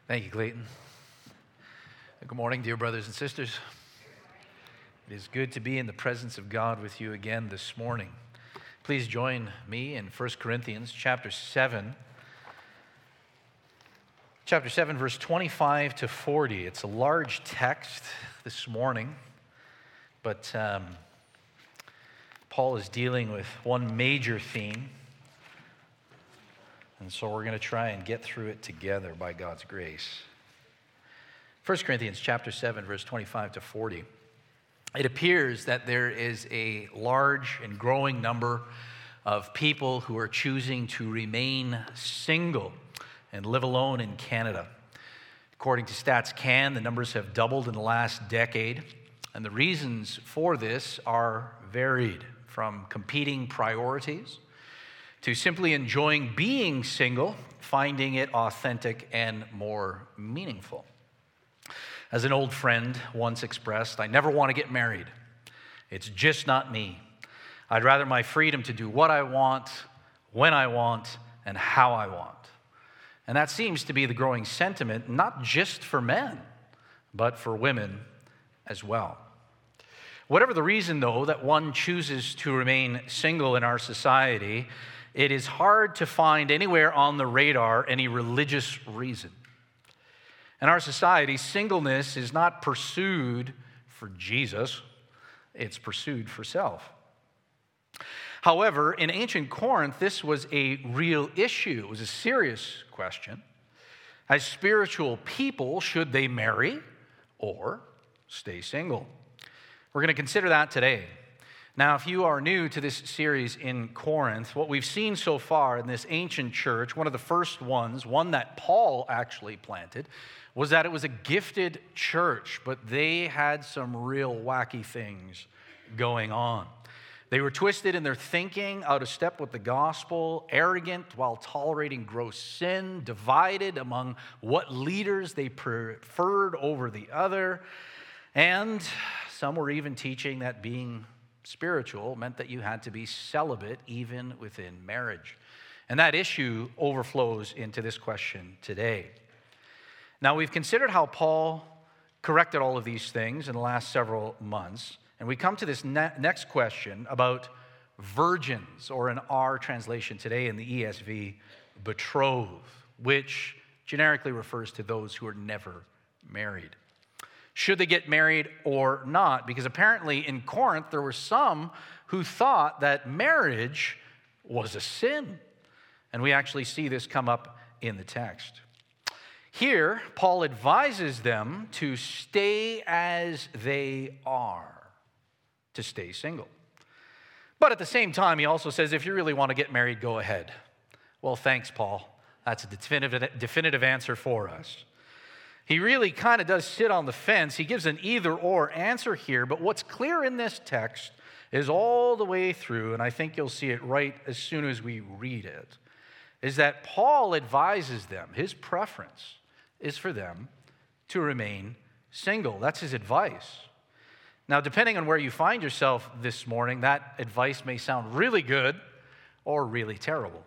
Thank you, Clayton. Good morning, dear brothers and sisters. It is good to be in the presence of God with you again this morning. Please join me in 1 Corinthians chapter 7. Chapter 7, verse 25 to 40. It's a large text this morning, but Paul is dealing with one major theme. And so we're going to try and get through it together by God's grace. 1 Corinthians chapter 7, verse 25 to 40. It appears that there is a large and growing number of people who are choosing to remain single and live alone in Canada. According to StatsCan, the numbers have doubled in the last decade, and the reasons for this are varied, from competing priorities to simply enjoying being single, finding it authentic and more meaningful. As an old friend once expressed, I never want to get married. It's just not me. I'd rather my freedom to do what I want, when I want, and how I want. And that seems to be the growing sentiment, not just for men, but for women as well. Whatever the reason, though, that one chooses to remain single in our society, it is hard to find anywhere on the radar any religious reason. In our society, singleness is not pursued for Jesus, it's pursued for self. However, in ancient Corinth, this was a real issue. It was a serious question. As spiritual people, should they marry or stay single? We're going to consider that today. Now, if you are new to this series in Corinth, what we've seen so far in this ancient church, one of the first ones, one that Paul actually planted, was that it was a gifted church, but they had some real wacky things going on. They were twisted in their thinking, out of step with the gospel, arrogant while tolerating gross sin, divided among what leaders they preferred over the other, and some were even teaching that being spiritual meant that you had to be celibate even within marriage. And that issue overflows into this question today. Now, we've considered how Paul corrected all of these things in the last several months, and we come to this next question about virgins, or in our translation today in the ESV, betrothed, which generically refers to those who are never married. Should they get married or not? Because apparently in Corinth, there were some who thought that marriage was a sin. And we actually see this come up in the text. Here, Paul advises them to stay as they are, to stay single. But at the same time, he also says, if you really want to get married, go ahead. Well, thanks, Paul. That's a definitive answer for us. He really kind of does sit on the fence. He gives an either-or answer here, but what's clear in this text is all the way through, and I think you'll see it right as soon as we read it, is that Paul advises them, his preference is for them to remain single. That's his advice. Now, depending on where you find yourself this morning, that advice may sound really good or really terrible.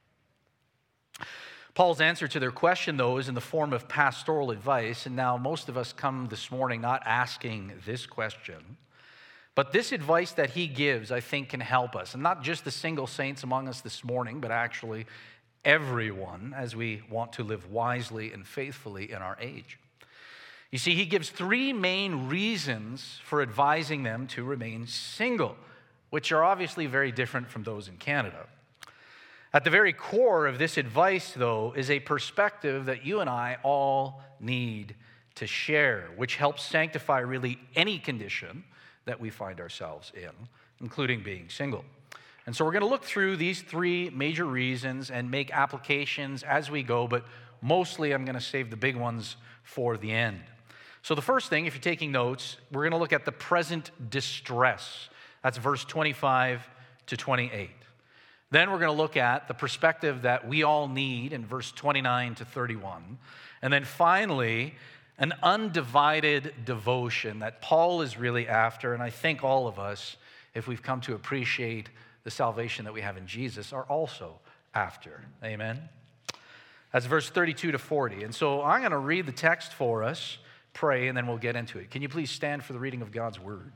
Paul's answer to their question, though, is in the form of pastoral advice, and now most of us come this morning not asking this question, but this advice that he gives, I think, can help us, and not just the single saints among us this morning, but actually everyone as we want to live wisely and faithfully in our age. You see, he gives three main reasons for advising them to remain single, which are obviously very different from those in Canada. At the very core of this advice, though, is a perspective that you and I all need to share, which helps sanctify really any condition that we find ourselves in, including being single. And so we're going to look through these three major reasons and make applications as we go, but mostly I'm going to save the big ones for the end. So the first thing, if you're taking notes, we're going to look at the present distress. That's verse 25 to 28. Then we're going to look at the perspective that we all need in verse 29 to 31. And then finally, an undivided devotion that Paul is really after, and I think all of us, if we've come to appreciate the salvation that we have in Jesus, are also after. Amen? That's verse 32 to 40. And so I'm going to read the text for us, pray, and then we'll get into it. Can you please stand for the reading of God's word?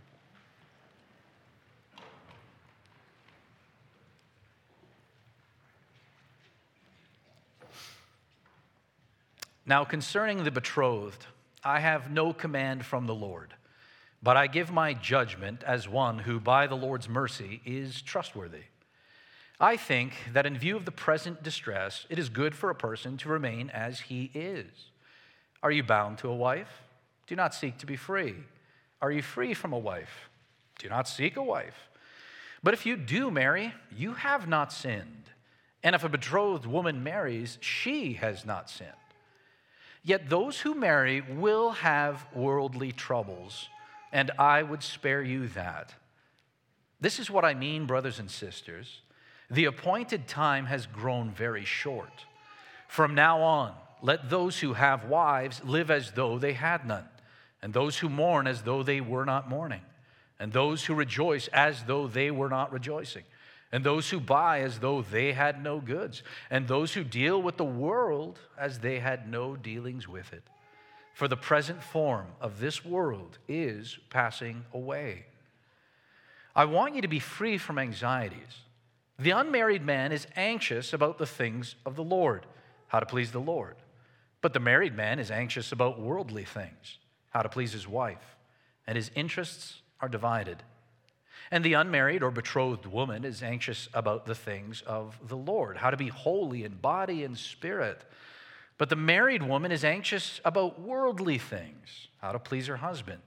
Now concerning the betrothed, I have no command from the Lord, but I give my judgment as one who by the Lord's mercy is trustworthy. I think that in view of the present distress, it is good for a person to remain as he is. Are you bound to a wife? Do not seek to be free. Are you free from a wife? Do not seek a wife. But if you do marry, you have not sinned. And if a betrothed woman marries, she has not sinned. Yet those who marry will have worldly troubles, and I would spare you that. This is what I mean, brothers and sisters. The appointed time has grown very short. From now on, let those who have wives live as though they had none, and those who mourn as though they were not mourning, and those who rejoice as though they were not rejoicing, and those who buy as though they had no goods, and those who deal with the world as they had no dealings with it. For the present form of this world is passing away. I want you to be free from anxieties. The unmarried man is anxious about the things of the Lord, how to please the Lord. But the married man is anxious about worldly things, how to please his wife, and his interests are divided. And the unmarried or betrothed woman is anxious about the things of the Lord, how to be holy in body and spirit. But the married woman is anxious about worldly things, how to please her husband.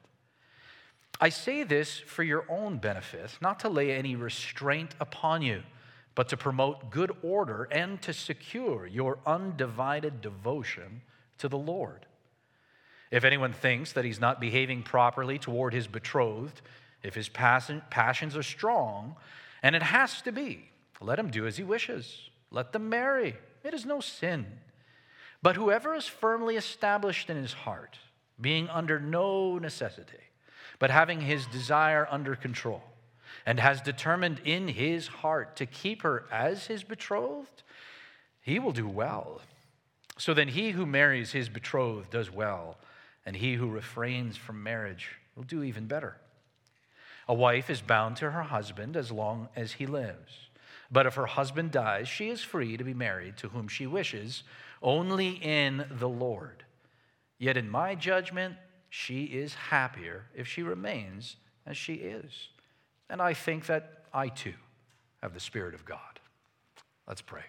I say this for your own benefit, not to lay any restraint upon you, but to promote good order and to secure your undivided devotion to the Lord. If anyone thinks that he's not behaving properly toward his betrothed, if his passions are strong, and it has to be, let him do as he wishes. Let them marry. It is no sin. But whoever is firmly established in his heart, being under no necessity, but having his desire under control, and has determined in his heart to keep her as his betrothed, he will do well. So then he who marries his betrothed does well, and he who refrains from marriage will do even better. A wife is bound to her husband as long as he lives. But if her husband dies, she is free to be married to whom she wishes, only in the Lord. Yet in my judgment, she is happier if she remains as she is. And I think that I too have the Spirit of God. Let's pray.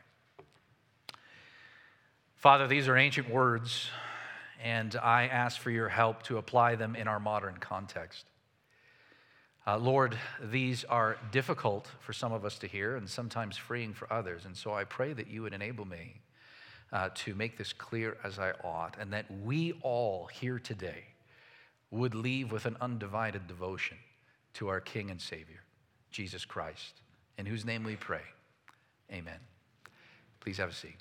Father, these are ancient words, and I ask for your help to apply them in our modern context. Lord, these are difficult for some of us to hear and sometimes freeing for others. And so I pray that you would enable me to make this clear as I ought, and that we all here today would leave with an undivided devotion to our King and Savior, Jesus Christ, in whose name we pray. Amen. Please have a seat.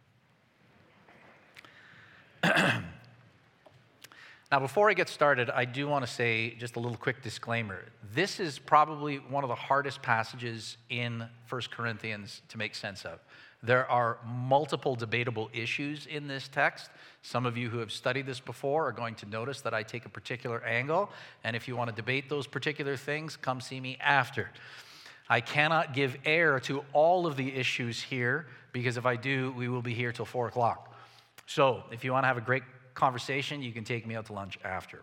Now, before I get started, I do want to say just a little quick disclaimer. This is probably one of the hardest passages in 1 Corinthians to make sense of. There are multiple debatable issues in this text. Some of you who have studied this before are going to notice that I take a particular angle, and if you want to debate those particular things, come see me after. I cannot give air to all of the issues here, because if I do, we will be here till 4 o'clock. So if you want to have a great conversation, you can take me out to lunch after.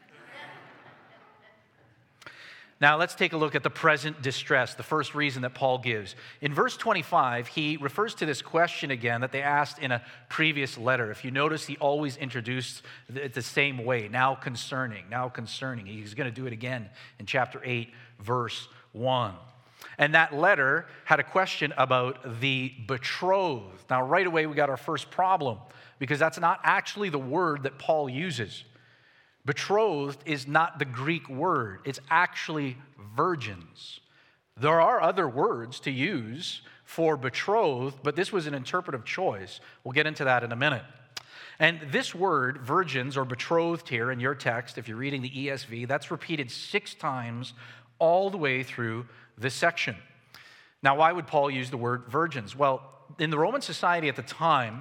Now, let's take a look at the present distress, the first reason that Paul gives. In verse 25, he refers to this question again that they asked in a previous letter. If you notice, he always introduced it the same way, now concerning. He's going to do it again in chapter 8, verse 1. And that letter had a question about the betrothed. Now, right away, we got our first problem, because that's not actually the word that Paul uses. Betrothed is not the Greek word. It's actually virgins. There are other words to use for betrothed, but this was an interpretive choice. We'll get into that in a minute. And this word, virgins or betrothed here in your text, if you're reading the ESV, that's repeated 6 times all the way through this section. Now, why would Paul use the word virgins? Well, in the Roman society at the time,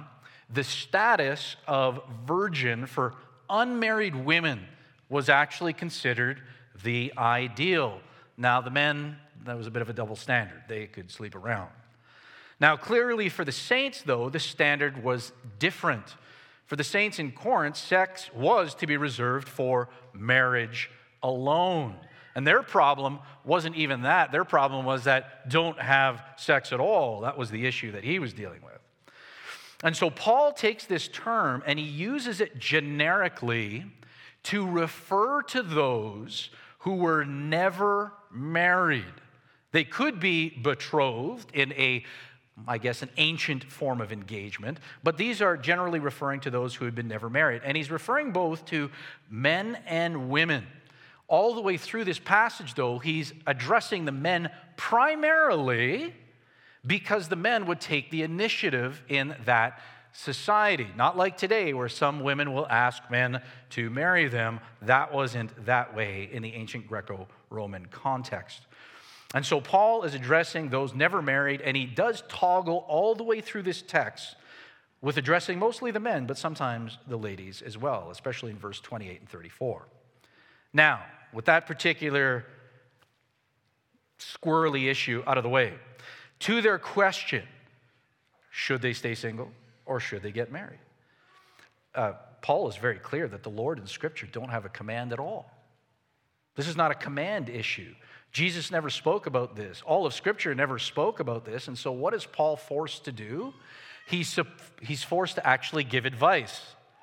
the status of virgin for unmarried women was actually considered the ideal. Now, the men, that was a bit of a double standard. They could sleep around. Now, clearly for the saints, though, the standard was different. For the saints in Corinth, sex was to be reserved for marriage alone. And their problem wasn't even that. Their problem was that don't have sex at all. That was the issue that he was dealing with. And so Paul takes this term and he uses it generically to refer to those who were never married. They could be betrothed in an ancient form of engagement, but these are generally referring to those who had been never married. And he's referring both to men and women. All the way through this passage, though, he's addressing the men primarily because the men would take the initiative in that society. Not like today, where some women will ask men to marry them. That wasn't that way in the ancient Greco-Roman context. And so Paul is addressing those never married, and he does toggle all the way through this text with addressing mostly the men, but sometimes the ladies as well, especially in verse 28 and 34. Now, with that particular squirrely issue out of the way, to their question, should they stay single or should they get married? Paul is very clear that the Lord and Scripture don't have a command at all. This is not a command issue. Jesus never spoke about this. All of Scripture never spoke about this. And so what is Paul forced to do? He's forced to actually give advice.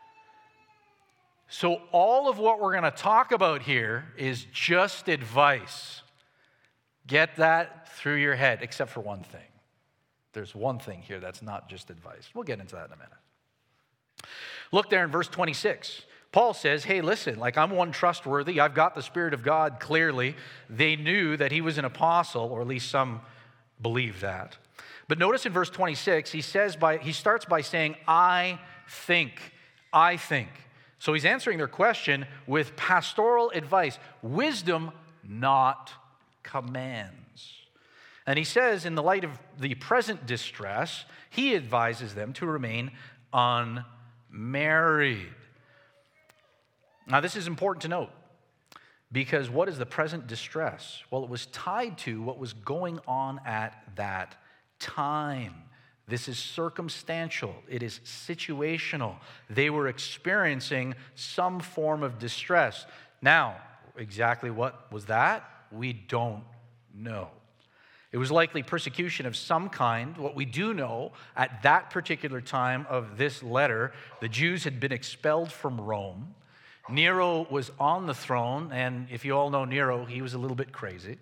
So all of what we're going to talk about here is just advice. Get that through your head, except for one thing. There's one thing here that's not just advice. We'll get into that in a minute. Look there in verse 26. Paul says, hey, listen, I'm one trustworthy. I've got the Spirit of God clearly. They knew that he was an apostle, or at least some believe that. But notice in verse 26, he starts by saying, I think. So he's answering their question with pastoral advice. Wisdom, not commands. And he says, in the light of the present distress, he advises them to remain unmarried. Now, this is important to note, because what is the present distress? Well, it was tied to what was going on at that time. This is circumstantial. It is situational. They were experiencing some form of distress. Now, exactly what was that? We don't know. It was likely persecution of some kind. What we do know, at that particular time of this letter, the Jews had been expelled from Rome. Nero was on the throne, and if you all know Nero, he was a little bit crazy.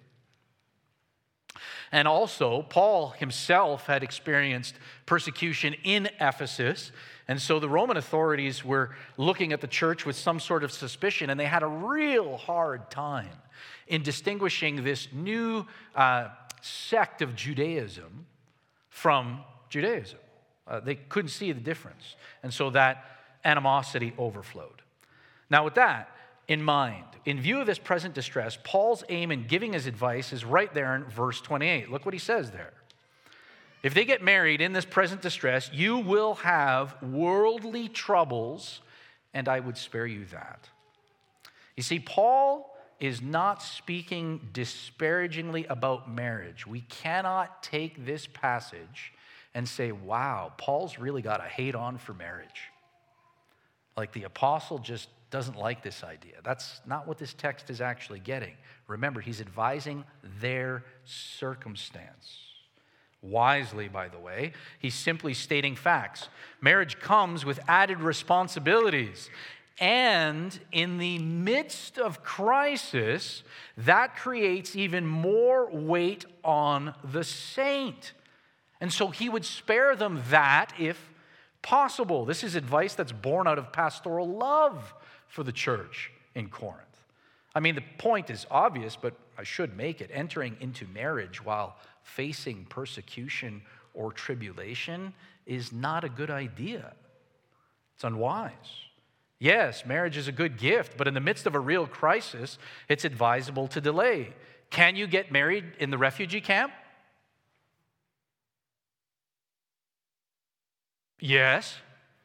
And also, Paul himself had experienced persecution in Ephesus, and so the Roman authorities were looking at the church with some sort of suspicion, and they had a real hard time in distinguishing this new sect of Judaism from Judaism. They couldn't see the difference, and so that animosity overflowed. Now, with that in mind, in view of this present distress, Paul's aim in giving his advice is right there in verse 28. Look what he says there. If they get married in this present distress, you will have worldly troubles, and I would spare you that. You see, Paul is not speaking disparagingly about marriage. We cannot take this passage and say, wow, Paul's really got a hate on for marriage. Like the apostle just doesn't like this idea. That's not what this text is actually getting. Remember, he's advising their circumstance. Wisely, by the way, he's simply stating facts. Marriage comes with added responsibilities. And in the midst of crisis, that creates even more weight on the saint. And so he would spare them that if possible. This is advice that's born out of pastoral love for the church in Corinth. I mean, the point is obvious, but I should make it. Entering into marriage while facing persecution or tribulation is not a good idea. It's unwise. Yes, marriage is a good gift, but in the midst of a real crisis, it's advisable to delay. Can you get married in the refugee camp? Yes.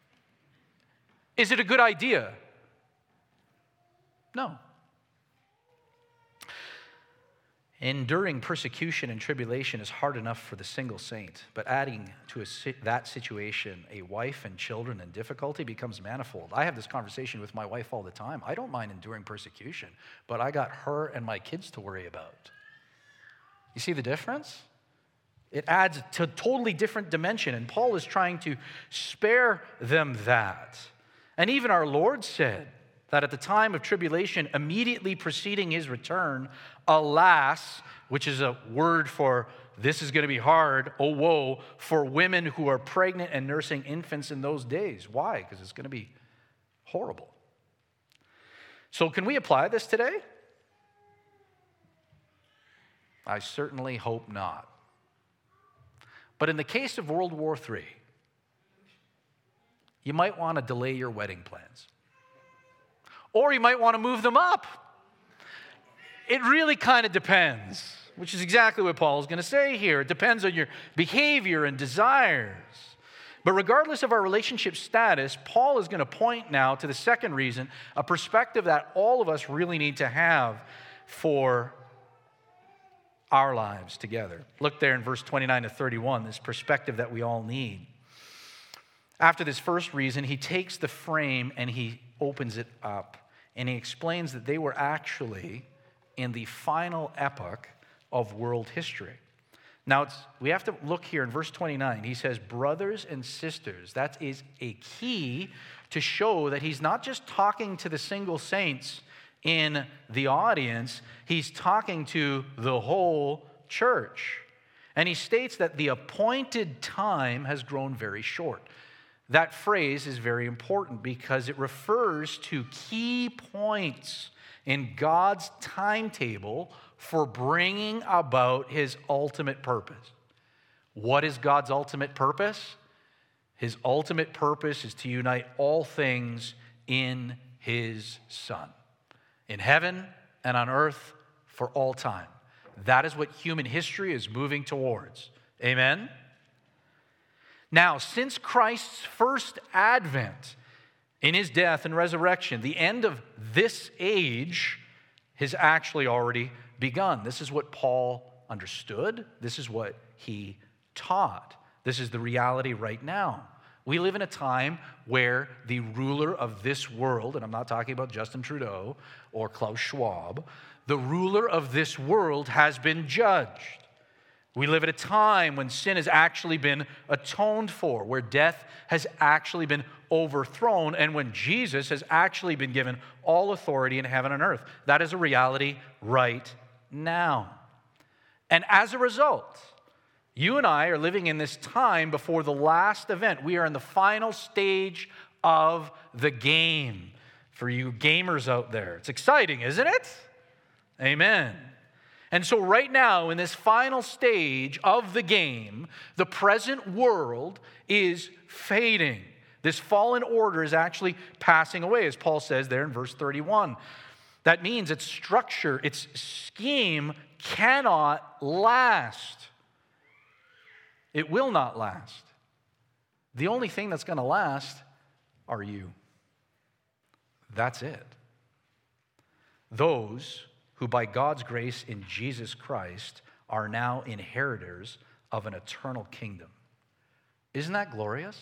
Is it a good idea? No. Enduring persecution and tribulation is hard enough for the single saint, but adding to that situation a wife and children and difficulty becomes manifold. I have this conversation with my wife all the time. I don't mind enduring persecution, but I got her and my kids to worry about. You see the difference? It adds to a totally different dimension, and Paul is trying to spare them that. And even our Lord said that at the time of tribulation, immediately preceding his return, alas, which is a word for this is going to be hard, oh woe, for women who are pregnant and nursing infants in those days. Why? Because it's going to be horrible. So can we apply this today? I certainly hope not. But in the case of World War III, you might want to delay your wedding plans. Or you might want to move them up. It really kind of depends, which is exactly what Paul is going to say here. It depends on your behavior and desires. But regardless of our relationship status, Paul is going to point now to the second reason, a perspective that all of us really need to have for our lives together. Look there in verse 29 to 31, this perspective that we all need. After this first reason, he takes the frame and he opens it up. And he explains that they were actually in the final epoch of world history. Now, we have to look here in verse 29. He says, brothers and sisters. That is a key to show that he's not just talking to the single saints in the audience. He's talking to the whole church. And he states that the appointed time has grown very short. That phrase is very important because it refers to key points in God's timetable for bringing about his ultimate purpose. What is God's ultimate purpose? His ultimate purpose is to unite all things in his Son, in heaven and on earth for all time. That is what human history is moving towards. Amen? Now, since Christ's first advent in his death and resurrection, the end of this age has actually already begun. This is what Paul understood. This is what he taught. This is the reality right now. We live in a time where the ruler of this world, and I'm not talking about Justin Trudeau or Klaus Schwab, the ruler of this world has been judged. We live at a time when sin has actually been atoned for, where death has actually been overthrown, and when Jesus has actually been given all authority in heaven and earth. That is a reality right now. And as a result, you and I are living in this time before the last event. We are in the final stage of the game. For you gamers out there, it's exciting, isn't it? Amen. And so right now, in this final stage of the game, the present world is fading. This fallen order is actually passing away, as Paul says there in verse 31. That means its structure, its scheme cannot last. It will not last. The only thing that's going to last are you. That's it. Those who by God's grace in Jesus Christ are now inheritors of an eternal kingdom. Isn't that glorious?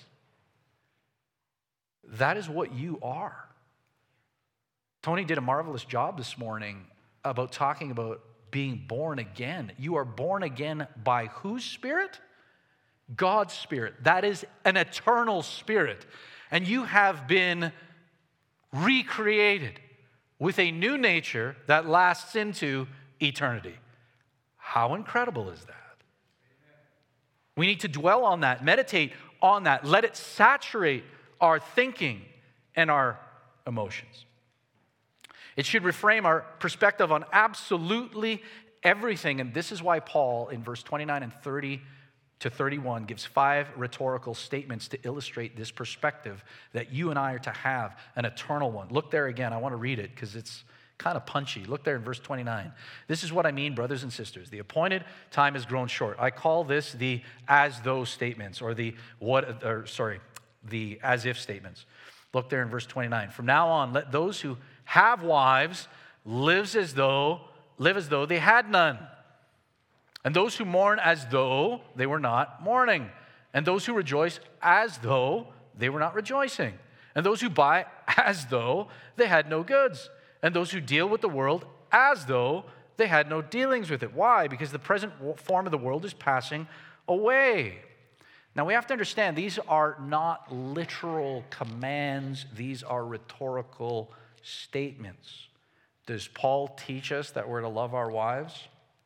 That is what you are. Tony did a marvelous job this morning about talking about being born again. You are born again by whose spirit? God's spirit. That is an eternal spirit. And you have been recreated with a new nature that lasts into eternity. How incredible is that? We need to dwell on that, meditate on that, let it saturate our thinking and our emotions. It should reframe our perspective on absolutely everything, and this is why Paul, in verse 29 and 30 to 31, gives 5 rhetorical statements to illustrate this perspective that you and I are to have, an eternal one. Look there again. I want to read it because it's kind of punchy. Look there in verse 29. This is what I mean, brothers and sisters. The appointed time has grown short. I call this the as though statements, or the as if statements. Look there in verse 29. From now on, let those who have wives live as though they had none. And those who mourn as though they were not mourning. And those who rejoice as though they were not rejoicing. And those who buy as though they had no goods. And those who deal with the world as though they had no dealings with it. Why? Because the present form of the world is passing away. Now we have to understand, these are not literal commands. These are rhetorical statements. Does Paul teach us that we're to love our wives?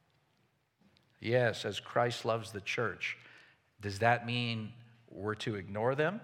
Yes, as Christ loves the church. Does that mean we're to ignore them?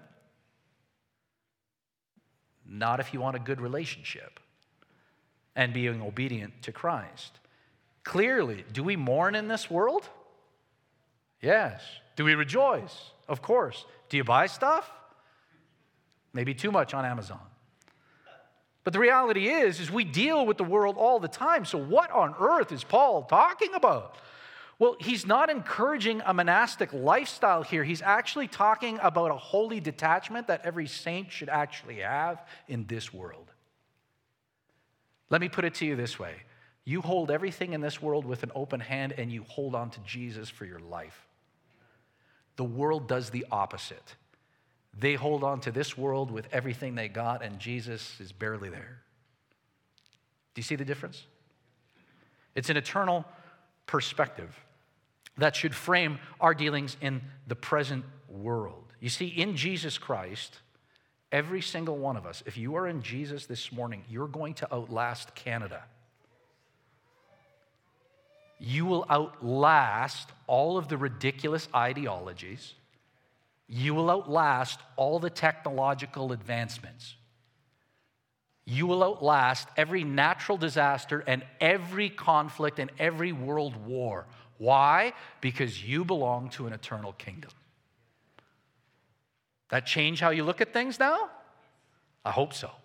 Not if you want a good relationship and being obedient to Christ. Clearly, do we mourn in this world? Yes. Do we rejoice? Of course. Do you buy stuff? Maybe too much on Amazon. But the reality is we deal with the world all the time. So what on earth is Paul talking about? Well, he's not encouraging a monastic lifestyle here. He's actually talking about a holy detachment that every saint should actually have in this world. Let me put it to you this way. You hold everything in this world with an open hand and you hold on to Jesus for your life. The world does the opposite. They hold on to this world with everything they got and Jesus is barely there. Do you see the difference? It's an eternal perspective that should frame our dealings in the present world. You see, in Jesus Christ, every single one of us, if you are in Jesus this morning, you're going to outlast Canada. You will outlast all of the ridiculous ideologies. You will outlast all the technological advancements. You will outlast every natural disaster and every conflict and every world war. Why? Because you belong to an eternal kingdom. That change how you look at things now? I hope so.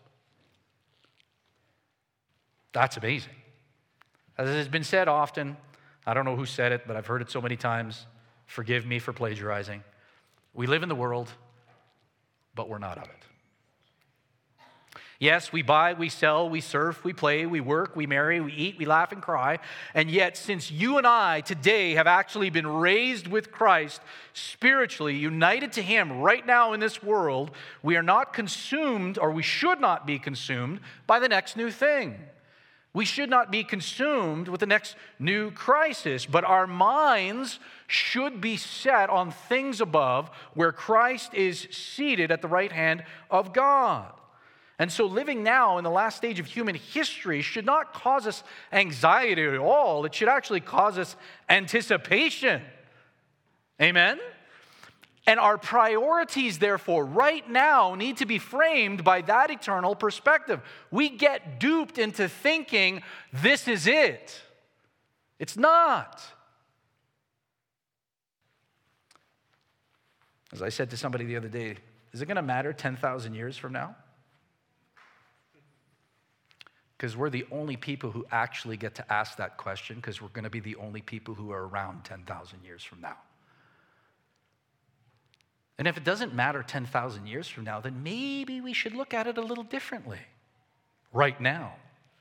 That's amazing. As has been said often, I don't know who said it, but I've heard it so many times. Forgive me for plagiarizing. We live in the world, but we're not of it. Yes, we buy, we sell, we surf, we play, we work, we marry, we eat, we laugh and cry. And yet, since you and I today have actually been raised with Christ, spiritually united to Him right now in this world, we are not consumed, or we should not be consumed, by the next new thing. We should not be consumed with the next new crisis, but our minds should be set on things above where Christ is seated at the right hand of God. And so living now in the last stage of human history should not cause us anxiety at all. It should actually cause us anticipation. Amen? And our priorities, therefore, right now need to be framed by that eternal perspective. We get duped into thinking this is it. It's not. As I said to somebody the other day, is it going to matter 10,000 years from now? Because we're the only people who actually get to ask that question, because we're going to be the only people who are around 10,000 years from now. And if it doesn't matter 10,000 years from now, then maybe we should look at it a little differently right now.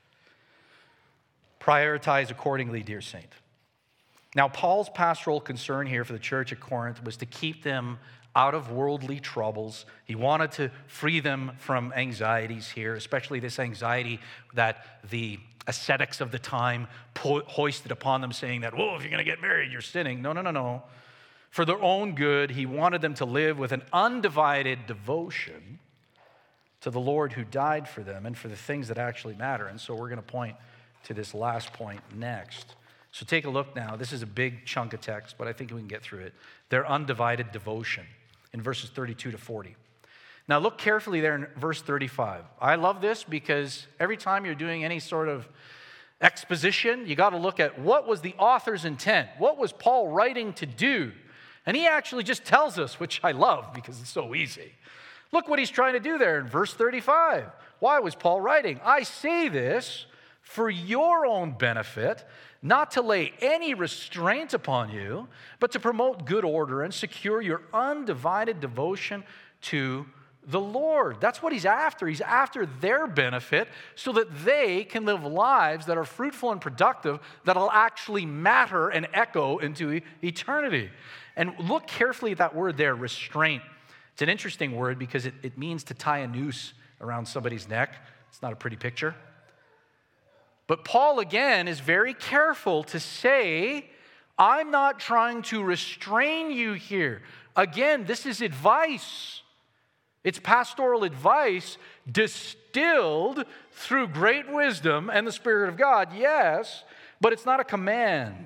Prioritize accordingly, dear saint. Now, Paul's pastoral concern here for the church at Corinth was to keep them out of worldly troubles. He wanted to free them from anxieties here, especially this anxiety that the ascetics of the time hoisted upon them, saying that, whoa, if you're going to get married, you're sinning. No. For their own good, he wanted them to live with an undivided devotion to the Lord who died for them and for the things that actually matter. And so we're going to point to this last point next. So take a look now. This is a big chunk of text, but I think we can get through it. Their undivided devotion in verses 32 to 40. Now look carefully there in verse 35. I love this because every time you're doing any sort of exposition, you got to look at what was the author's intent. What was Paul writing to do? And he actually just tells us, which I love because it's so easy. Look what he's trying to do there in verse 35. Why was Paul writing? I say this for your own benefit, not to lay any restraint upon you, but to promote good order and secure your undivided devotion to the Lord. That's what he's after. He's after their benefit so that they can live lives that are fruitful and productive, that'll actually matter and echo into eternity. And look carefully at that word there, restraint. It's an interesting word because it means to tie a noose around somebody's neck. It's not a pretty picture. But Paul, again, is very careful to say, I'm not trying to restrain you here. Again, this is advice. It's pastoral advice distilled through great wisdom and the Spirit of God, yes, but it's not a command.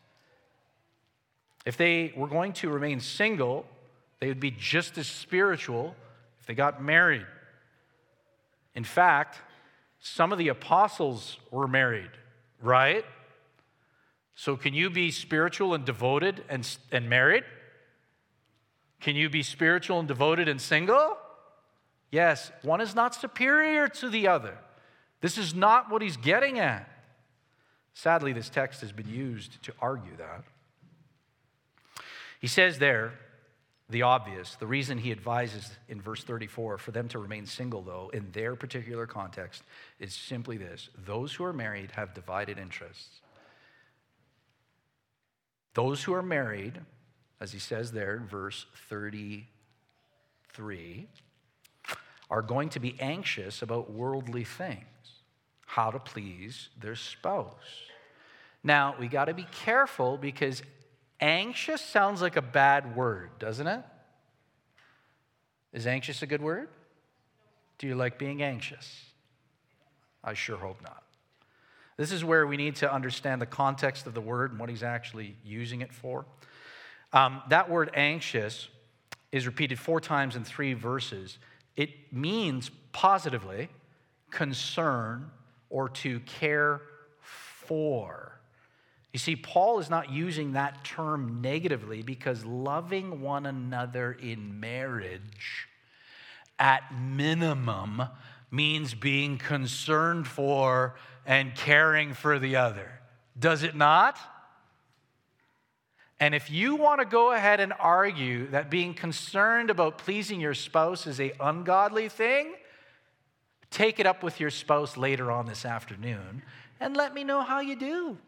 If they were going to remain single, they would be just as spiritual if they got married. In fact, some of the apostles were married, right? So can you be spiritual and devoted and married? Can you be spiritual and devoted and single? Yes, one is not superior to the other. This is not what he's getting at. Sadly, this text has been used to argue that. He says there, the obvious, the reason he advises in verse 34 for them to remain single, though, in their particular context, is simply this. Those who are married have divided interests. Those who are married, as he says there in verse 33, are going to be anxious about worldly things, how to please their spouse. Now, we got to be careful because anxious sounds like a bad word, doesn't it? Is anxious a good word? Do you like being anxious? I sure hope not. This is where we need to understand the context of the word and what he's actually using it for. That word anxious is repeated 4 times in 3 verses. It means positively concern or to care for. You see, Paul is not using that term negatively because loving one another in marriage at minimum means being concerned for and caring for the other. Does it not? And if you want to go ahead and argue that being concerned about pleasing your spouse is an ungodly thing, take it up with your spouse later on this afternoon and let me know how you do.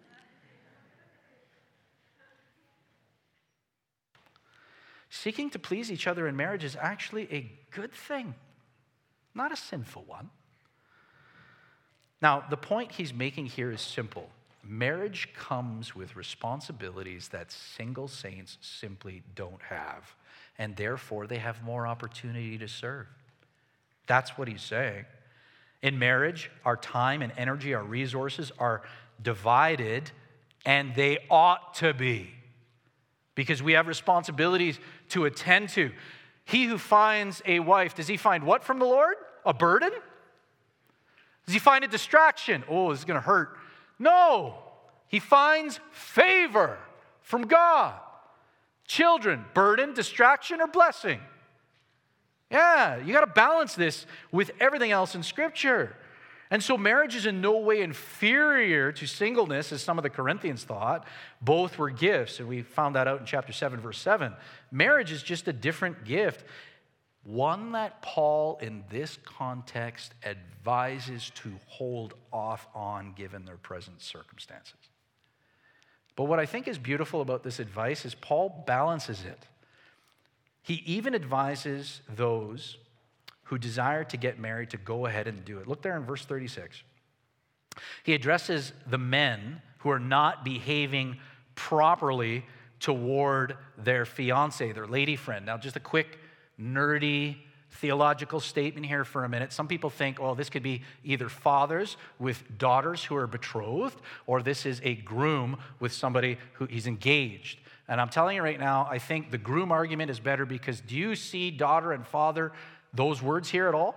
Seeking to please each other in marriage is actually a good thing, not a sinful one. Now, the point he's making here is simple. Marriage comes with responsibilities that single saints simply don't have, and therefore they have more opportunity to serve. That's what he's saying. In marriage, our time and energy, our resources are divided, and they ought to be, because we have responsibilities to attend to. He who finds a wife, does he find what from the Lord? A burden? Does he find a distraction? Oh, this is going to hurt. No. He finds favor from God. Children, burden, distraction, or blessing? Yeah, you got to balance this with everything else in Scripture. And so marriage is in no way inferior to singleness, as some of the Corinthians thought. Both were gifts, and we found that out in chapter 7, verse 7. Marriage is just a different gift, one that Paul, in this context, advises to hold off on given their present circumstances. But what I think is beautiful about this advice is Paul balances it. He even advises those who desire to get married to go ahead and do it. Look there in verse 36. He addresses the men who are not behaving properly toward their fiancé, their lady friend. Now, just a quick, nerdy theological statement here for a minute. Some people think, oh, this could be either fathers with daughters who are betrothed, or this is a groom with somebody who he's engaged. And I'm telling you right now, I think the groom argument is better because do you see daughter and father, those words here at all?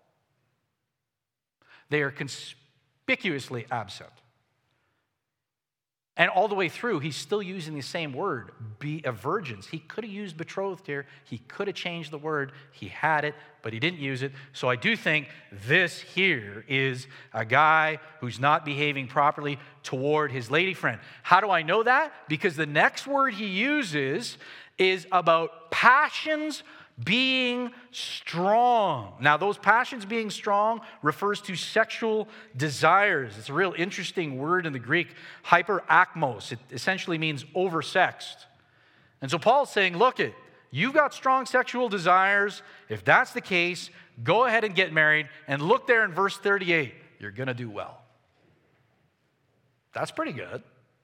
They are conspicuously absent. And all the way through, he's still using the same word, be a virgins. He could have used betrothed here. He could have changed the word. He had it, but he didn't use it. So I do think this here is a guy who's not behaving properly toward his lady friend. How do I know that? Because the next word he uses is about passions being strong. Now, those passions being strong refers to sexual desires. It's a real interesting word in the Greek, hyperakmos. It essentially means oversexed. And so Paul's saying, look, you've got strong sexual desires. If that's the case, go ahead and get married. And look there in verse 38. You're going to do well. That's pretty good,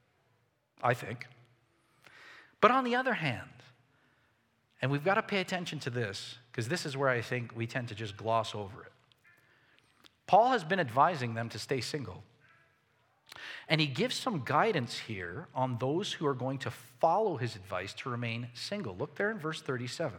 I think. But on the other hand, and we've got to pay attention to this, because this is where I think we tend to just gloss over it. Paul has been advising them to stay single. And he gives some guidance here on those who are going to follow his advice to remain single. Look there in verse 37.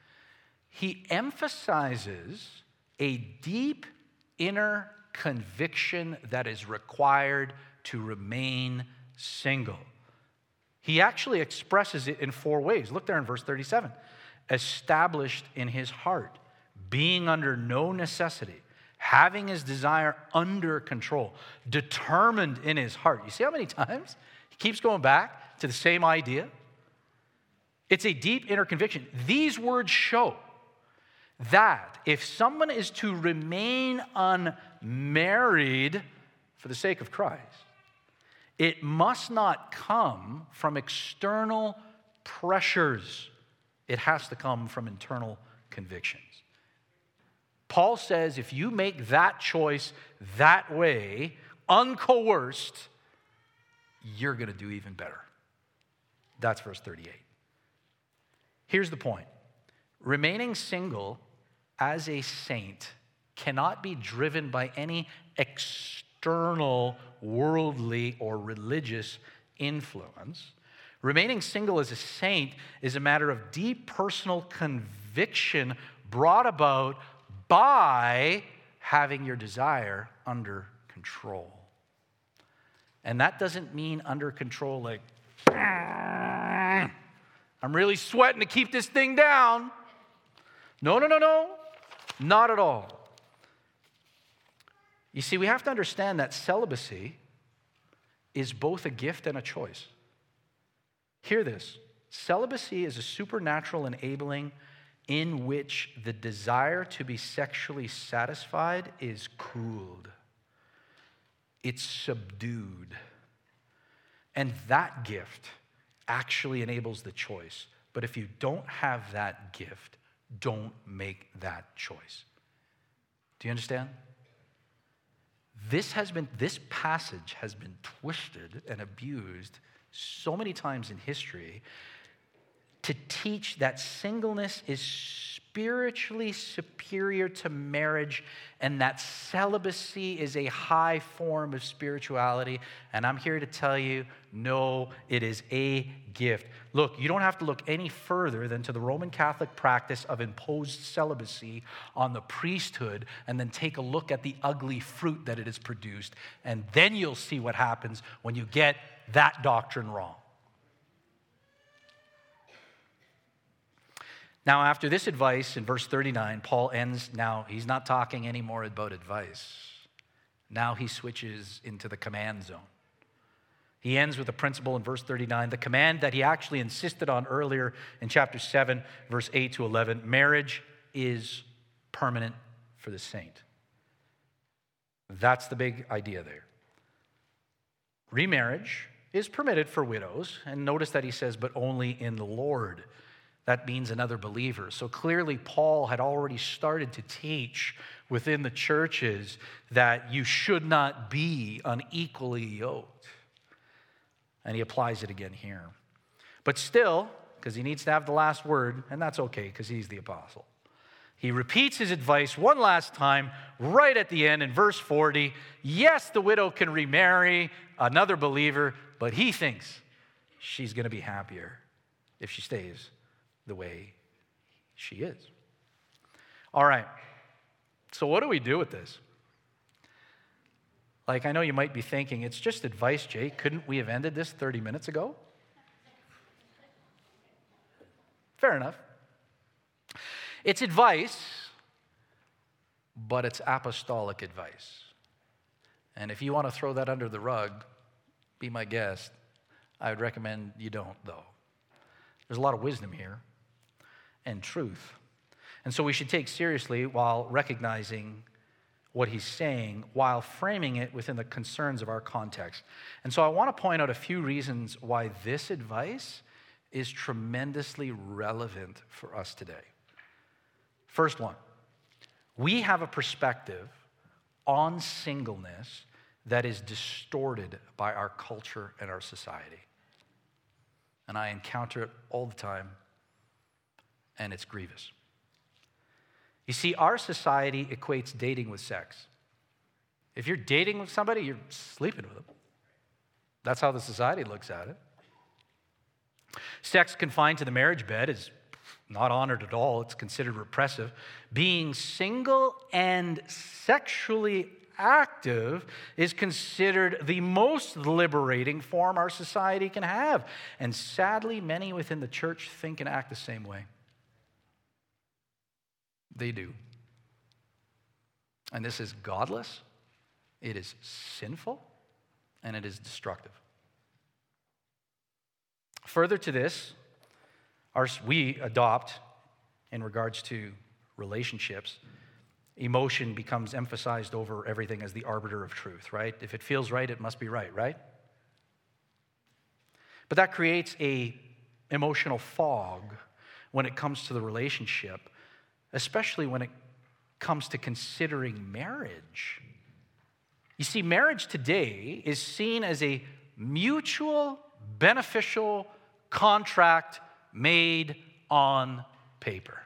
He emphasizes a deep inner conviction that is required to remain single. He actually expresses it in 4 ways. Look there in verse 37. Established in his heart, being under no necessity, having his desire under control, determined in his heart. You see how many times he keeps going back to the same idea? It's a deep inner conviction. These words show that if someone is to remain unmarried for the sake of Christ, it must not come from external pressures. It has to come from internal convictions. Paul says if you make that choice that way, uncoerced, you're going to do even better. That's verse 38. Here's the point. Remaining single as a saint cannot be driven by any external worldly or religious influence. Remaining single as a saint is a matter of deep personal conviction brought about by having your desire under control. And that doesn't mean under control like, I'm really sweating to keep this thing down. No, not at all. You see, we have to understand that celibacy is both a gift and a choice. Hear this. Celibacy is a supernatural enabling in which the desire to be sexually satisfied is cooled. It's subdued. And that gift actually enables the choice. But if you don't have that gift, don't make that choice. Do you understand? This passage has been twisted and abused so many times in history to teach that singleness is spiritually superior to marriage and that celibacy is a high form of spirituality. And I'm here to tell you, no, it is a gift. Look, you don't have to look any further than to the Roman Catholic practice of imposed celibacy on the priesthood and then take a look at the ugly fruit that it has produced. And then you'll see what happens when you get that doctrine wrong. Now, after this advice in verse 39, Paul ends. Now, he's not talking anymore about advice. Now he switches into the command zone. He ends with a principle in verse 39, the command that he actually insisted on earlier in chapter 7, verse 8 to 11. Marriage is permanent for the saint. That's the big idea there. Remarriage is permitted for widows, and notice that he says, but only in the Lord. That means another believer. So clearly, Paul had already started to teach within the churches that you should not be unequally yoked. And he applies it again here. But still, because he needs to have the last word, and that's okay because he's the apostle, he repeats his advice one last time right at the end in verse 40. Yes, the widow can remarry another believer, but he thinks she's going to be happier if she stays the way she is. All right. So what do we do with this? Like, I know you might be thinking, it's just advice, Jay. Couldn't we have ended this 30 minutes ago? Fair enough. It's advice, but it's apostolic advice. And if you want to throw that under the rug, be my guest. I would recommend you don't, though. There's a lot of wisdom here and truth. And so we should take seriously while recognizing what he's saying, while framing it within the concerns of our context. And so I want to point out a few reasons why this advice is tremendously relevant for us today. First one, we have a perspective on singleness that is distorted by our culture and our society. And I encounter it all the time, and it's grievous. You see, our society equates dating with sex. If you're dating with somebody, you're sleeping with them. That's how the society looks at it. Sex confined to the marriage bed is not honored at all. It's considered repressive. Being single and sexually active is considered the most liberating form our society can have. And sadly, many within the church think and act the same way. They do. And this is godless, it is sinful, and it is destructive. Further to this, we adopt, in regards to relationships, emotion becomes emphasized over everything as the arbiter of truth, right? If it feels right, it must be right, right? But that creates an emotional fog when it comes to the relationship, especially when it comes to considering marriage. You see, marriage today is seen as a mutual, beneficial contract made on paper.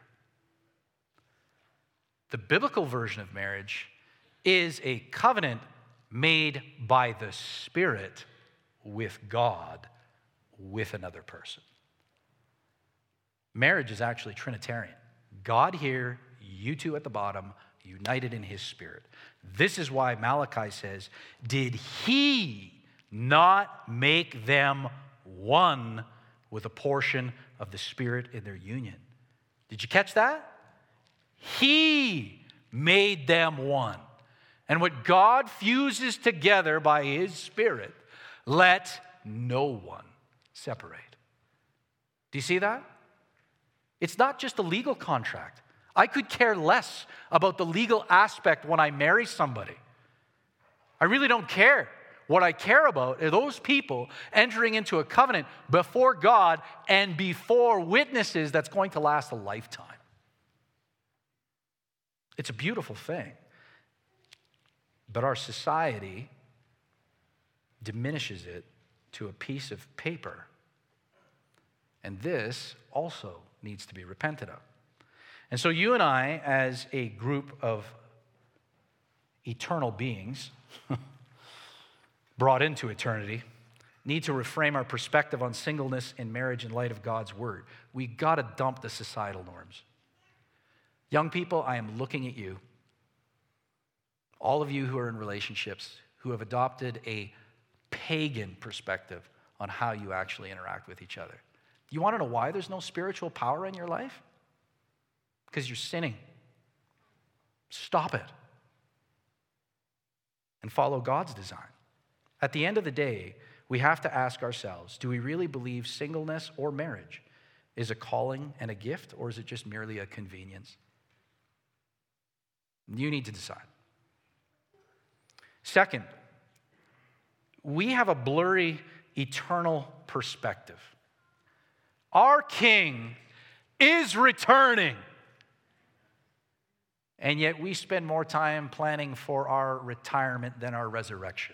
The biblical version of marriage is a covenant made by the Spirit with God, with another person. Marriage is actually Trinitarian. God here, you two at the bottom, united in his Spirit. This is why Malachi says, did he not make them one with a portion of the Spirit in their union? Did you catch that? He made them one. And what God fuses together by his Spirit, let no one separate. Do you see that? It's not just a legal contract. I could care less about the legal aspect when I marry somebody. I really don't care. What I care about are those people entering into a covenant before God and before witnesses that's going to last a lifetime. It's a beautiful thing. But our society diminishes it to a piece of paper. And this also needs to be repented of. And so you and I, as a group of eternal beings brought into eternity, need to reframe our perspective on singleness and marriage in light of God's word. We got to dump the societal norms. Young people, I am looking at you. All of you who are in relationships, who have adopted a pagan perspective on how you actually interact with each other. You want to know why there's no spiritual power in your life? Because you're sinning. Stop it. And follow God's design. At the end of the day, we have to ask ourselves, do we really believe singleness or marriage is a calling and a gift, or is it just merely a convenience? You need to decide. Second, we have a blurry eternal perspective. Our King is returning. And yet we spend more time planning for our retirement than our resurrection.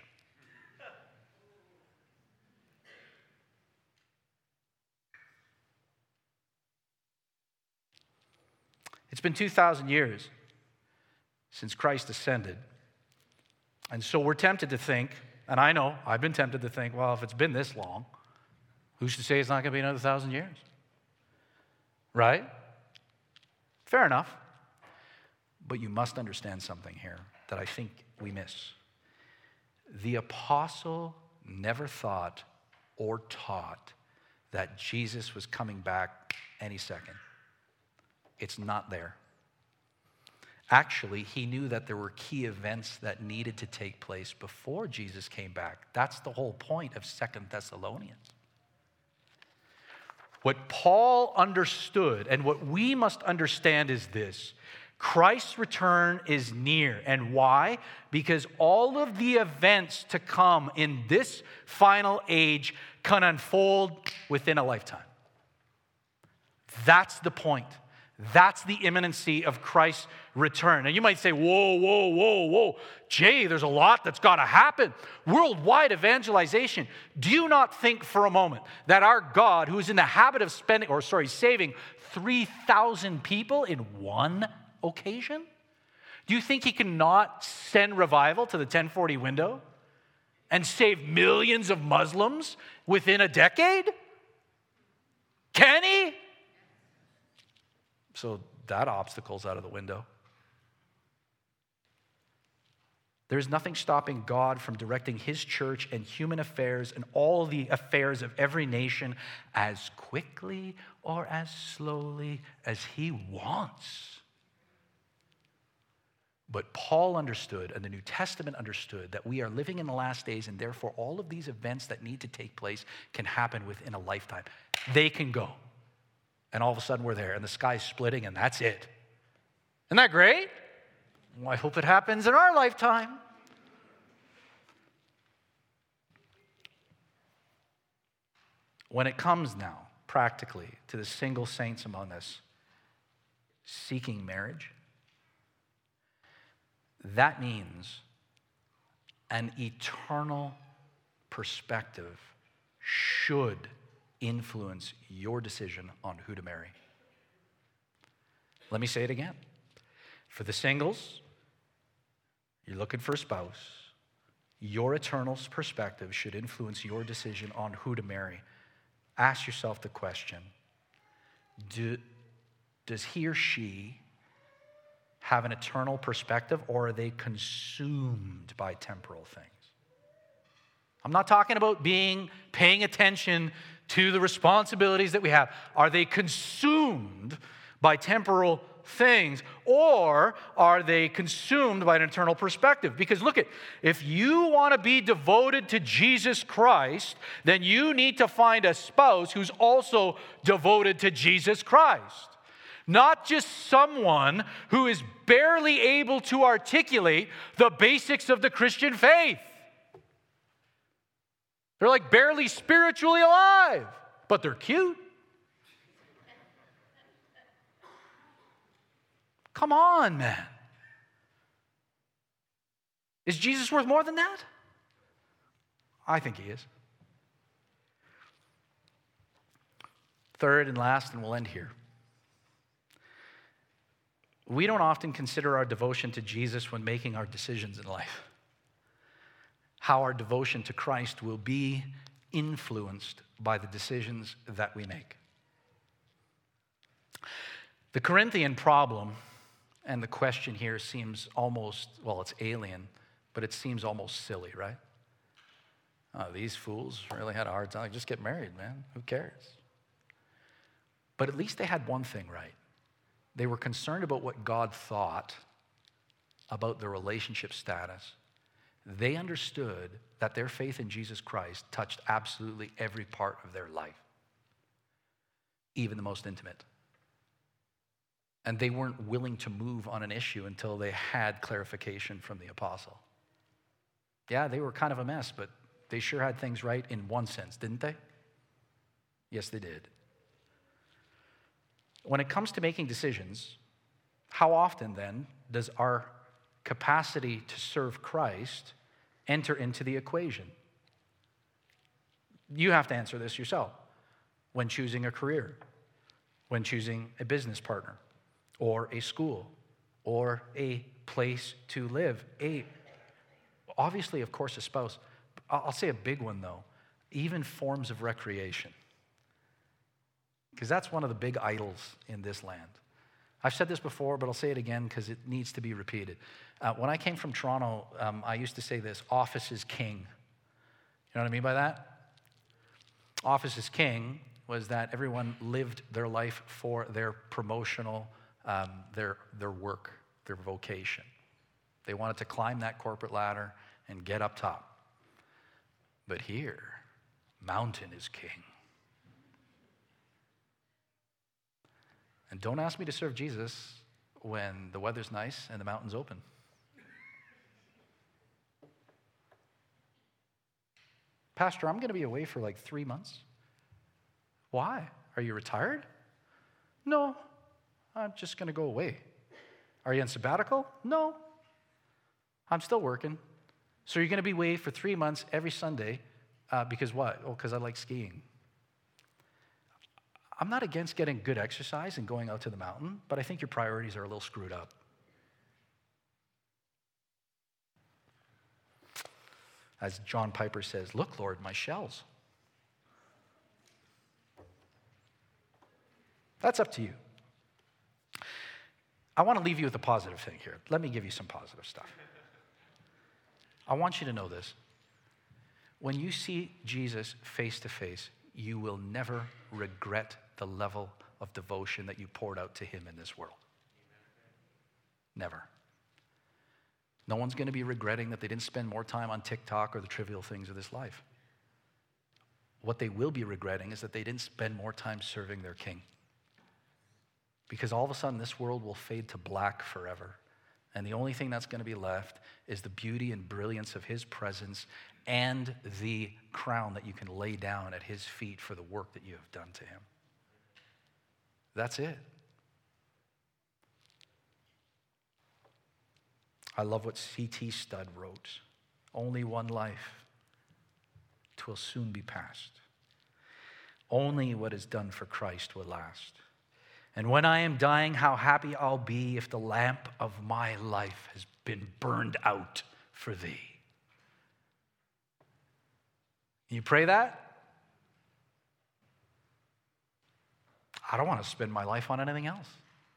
It's been 2,000 years since Christ ascended. And so we're tempted to think, and I know, I've been tempted to think, well, if it's been this long, who's to say it's not going to be another 1,000 years? Right? Fair enough. But you must understand something here that I think we miss. The apostle never thought or taught that Jesus was coming back any second. It's not there. Actually, he knew that there were key events that needed to take place before Jesus came back. That's the whole point of 2 Thessalonians. What Paul understood and what we must understand is this: Christ's return is near. And why? Because all of the events to come in this final age can unfold within a lifetime. That's the point. That's the imminency of Christ's return. And you might say, whoa. Jay, there's a lot that's got to happen. Worldwide evangelization. Do you not think for a moment that our God, who's in the habit of saving 3,000 people in one occasion? Do you think he cannot send revival to the 1040 window and save millions of Muslims within a decade? Can he? So that obstacle's out of the window. There's nothing stopping God from directing his church and human affairs and all the affairs of every nation as quickly or as slowly as he wants. But Paul understood, and the New Testament understood, that we are living in the last days, and therefore all of these events that need to take place can happen within a lifetime. They can go. And all of a sudden we're there, and the sky's splitting, and that's it. Isn't that great? Well, I hope it happens in our lifetime. When it comes now, practically, to the single saints among us seeking marriage, that means an eternal perspective should influence your decision on who to marry. Let me say it again. For the singles, you're looking for a spouse, your eternal perspective should influence your decision on who to marry. Ask yourself the question, does he or she have an eternal perspective, or are they consumed by temporal things? I'm not talking about paying attention to the responsibilities that we have. Are they consumed by temporal things, or are they consumed by an eternal perspective? Because look, if you want to be devoted to Jesus Christ, then you need to find a spouse who's also devoted to Jesus Christ. Not just someone who is barely able to articulate the basics of the Christian faith. They're like barely spiritually alive, but they're cute. Come on, man. Is Jesus worth more than that? I think he is. Third and last, and we'll end here. We don't often consider our devotion to Jesus when making our decisions in life. How our devotion to Christ will be influenced by the decisions that we make. The Corinthian problem, and the question here seems almost, it's alien, but it seems almost silly, right? These fools really had a hard time. Just get married, man. Who cares? But at least they had one thing right. They were concerned about what God thought about their relationship status. They understood that their faith in Jesus Christ touched absolutely every part of their life, even the most intimate. And they weren't willing to move on an issue until they had clarification from the apostle. Yeah, they were kind of a mess, but they sure had things right in one sense, didn't they? Yes, they did. When it comes to making decisions, how often then does our capacity to serve Christ enter into the equation? You have to answer this yourself. When choosing a career, when choosing a business partner, or a school, or a place to live, obviously, of course, a spouse. I'll say a big one, though, even forms of recreation. Because that's one of the big idols in this land. I've said this before, but I'll say it again because it needs to be repeated. When I came from Toronto, I used to say this: office is king. You know what I mean by that? Office is king was that everyone lived their life for their promotional, their work, their vocation. They wanted to climb that corporate ladder and get up top. But here, mountain is king. And don't ask me to serve Jesus when the weather's nice and the mountain's open. Pastor, I'm going to be away for like 3 months. Why? Are you retired? No, I'm just going to go away. Are you on sabbatical? No, I'm still working. So you're going to be away for 3 months every Sunday because what? Oh, because I like skiing. I'm not against getting good exercise and going out to the mountain, but I think your priorities are a little screwed up. As John Piper says, look, Lord, my shells. That's up to you. I want to leave you with a positive thing here. Let me give you some positive stuff. I want you to know this. When you see Jesus face to face, you will never regret the level of devotion that you poured out to him in this world. Never. No one's going to be regretting that they didn't spend more time on TikTok or the trivial things of this life. What they will be regretting is that they didn't spend more time serving their King. Because all of a sudden, this world will fade to black forever. And the only thing that's going to be left is the beauty and brilliance of his presence and the crown that you can lay down at his feet for the work that you have done to him. That's it. I love what C.T. Studd wrote. Only one life. 'Twill soon be past. Only what is done for Christ will last. And when I am dying, how happy I'll be if the lamp of my life has been burned out for thee. You pray that? I don't want to spend my life on anything else.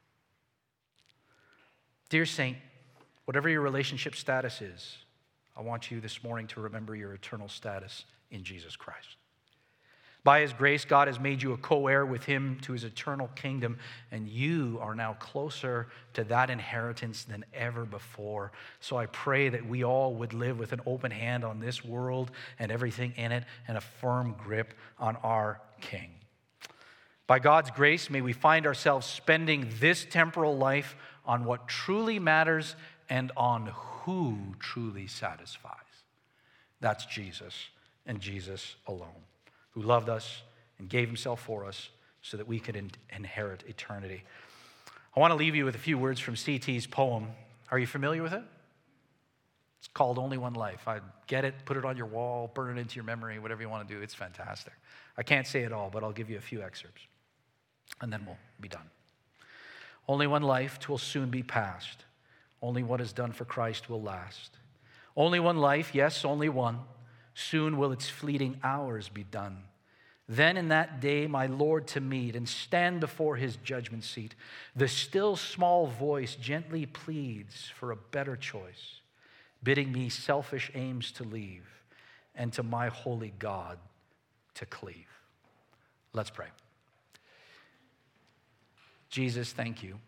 Dear saint, whatever your relationship status is, I want you this morning to remember your eternal status in Jesus Christ. By his grace, God has made you a co-heir with him to his eternal kingdom, and you are now closer to that inheritance than ever before. So I pray that we all would live with an open hand on this world and everything in it, and a firm grip on our King. By God's grace, may we find ourselves spending this temporal life on what truly matters and on who truly satisfies. That's Jesus and Jesus alone, who loved us and gave himself for us so that we could inherit eternity. I want to leave you with a few words from C.T.'s poem. Are you familiar with it? It's called Only One Life. I get it, put it on your wall, burn it into your memory, whatever you want to do. It's fantastic. I can't say it all, but I'll give you a few excerpts, and then we'll be done. Only one life, 'twill soon be past. Only what is done for Christ will last. Only one life, yes, only one. Soon will its fleeting hours be done. Then in that day my Lord to meet and stand before his judgment seat, the still small voice gently pleads for a better choice, bidding me selfish aims to leave and to my holy God to cleave. Let's pray. Jesus, thank you.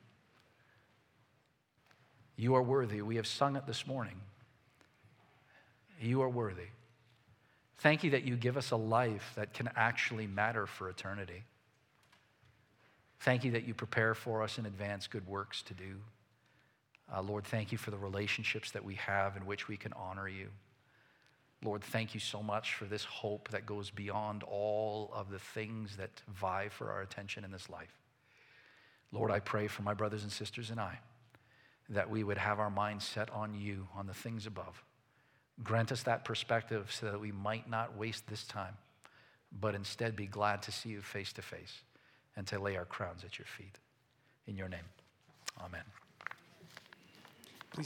You are worthy. We have sung it this morning. You are worthy. Thank you that you give us a life that can actually matter for eternity. Thank you that you prepare for us in advance good works to do. Lord, thank you for the relationships that we have in which we can honor you. Lord, thank you so much for this hope that goes beyond all of the things that vie for our attention in this life. Lord, I pray for my brothers and sisters and I, that we would have our minds set on you, on the things above. Grant us that perspective so that we might not waste this time, but instead be glad to see you face to face and to lay our crowns at your feet. In your name, amen.